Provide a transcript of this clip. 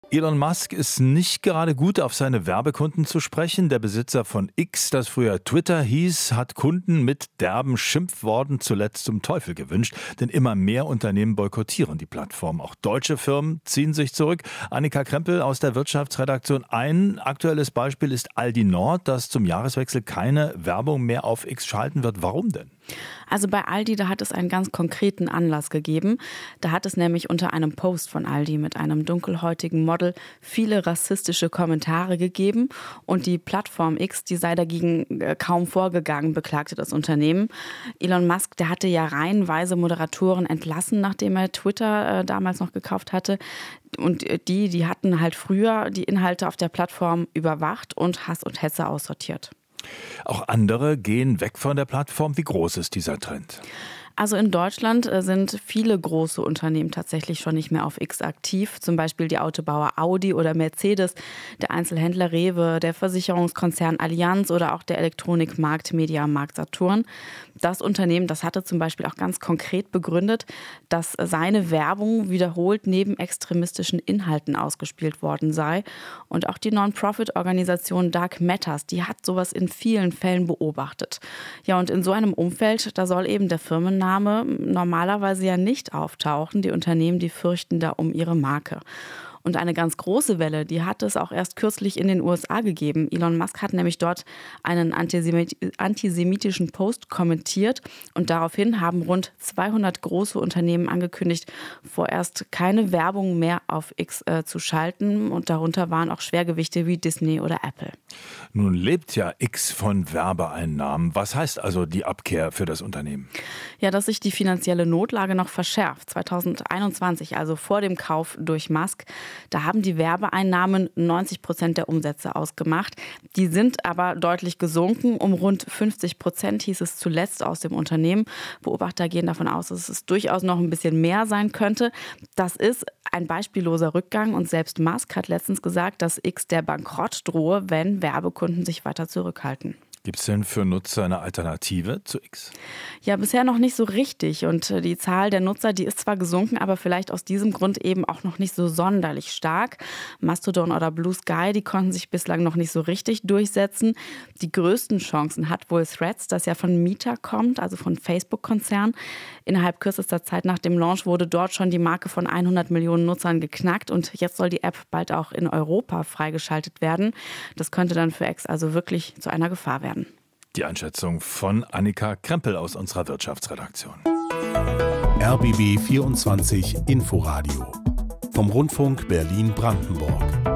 Elon Musk ist nicht gerade gut auf seine Werbekunden zu sprechen. Der Besitzer von X, das früher Twitter hieß, hat Kunden mit derben Schimpfworten zuletzt zum Teufel gewünscht. Denn immer mehr Unternehmen boykottieren die Plattform. Auch deutsche Firmen ziehen sich zurück. Annika Krempel aus der Wirtschaftsredaktion. Ein aktuelles Beispiel ist Aldi Nord, das zum Jahreswechsel keine Werbung mehr auf X schalten wird. Warum denn? Also bei Aldi, da hat es einen ganz konkreten Anlass gegeben. Da hat es nämlich unter einem Post von Aldi mit einem dunkelhäutigen Model viele rassistische Kommentare gegeben. Und die Plattform X, die sei dagegen kaum vorgegangen, beklagte das Unternehmen. Elon Musk, der hatte ja reihenweise Moderatoren entlassen, nachdem er Twitter damals noch gekauft hatte. Und die hatten halt früher die Inhalte auf der Plattform überwacht und Hass und Hetze aussortiert. Auch andere gehen weg von der Plattform. Wie groß ist dieser Trend? Also in Deutschland sind viele große Unternehmen tatsächlich schon nicht mehr auf X aktiv. Zum Beispiel die Autobauer Audi oder Mercedes, der Einzelhändler Rewe, der Versicherungskonzern Allianz oder auch der Elektronikmarkt Mediamarkt Saturn. Das Unternehmen, das hatte zum Beispiel auch ganz konkret begründet, dass seine Werbung wiederholt neben extremistischen Inhalten ausgespielt worden sei. Und auch die Non-Profit-Organisation Dark Matters, die hat sowas in vielen Fällen beobachtet. Ja, und in so einem Umfeld, da soll eben der Firmenname normalerweise ja nicht auftauchen. Die Unternehmen, die fürchten da um ihre Marke. Und eine ganz große Welle, die hat es auch erst kürzlich in den USA gegeben. Elon Musk hat nämlich dort einen antisemitischen Post kommentiert und daraufhin haben rund 200 große Unternehmen angekündigt, vorerst keine Werbung mehr auf X zu schalten. Und darunter waren auch Schwergewichte wie Disney oder Apple. Nun lebt ja X von Werbeeinnahmen. Was heißt also die Abkehr für das Unternehmen? Ja, dass sich die finanzielle Notlage noch verschärft. 2021, also vor dem Kauf durch Musk, da haben die Werbeeinnahmen 90% der Umsätze ausgemacht. Die sind aber deutlich gesunken. Um rund 50% hieß es zuletzt aus dem Unternehmen. Beobachter gehen davon aus, dass es durchaus noch ein bisschen mehr sein könnte. Das ist ein beispielloser Rückgang und selbst Musk hat letztens gesagt, dass X der Bankrott drohe, wenn Werbekunden sich weiter zurückhalten. Gibt es denn für Nutzer eine Alternative zu X? Ja, bisher noch nicht so richtig. Und die Zahl der Nutzer, die ist zwar gesunken, aber vielleicht aus diesem Grund eben auch noch nicht so sonderlich stark. Mastodon oder Blue Sky, die konnten sich bislang noch nicht so richtig durchsetzen. Die größten Chancen hat wohl Threads, das ja von Meta kommt, also von Facebook-Konzern. Innerhalb kürzester Zeit nach dem Launch wurde dort schon die Marke von 100 Millionen Nutzern geknackt. Und jetzt soll die App bald auch in Europa freigeschaltet werden. Das könnte dann für X also wirklich zu einer Gefahr werden. Die Einschätzung von Annika Krempel aus unserer Wirtschaftsredaktion. RBB 24 Inforadio vom Rundfunk Berlin-Brandenburg.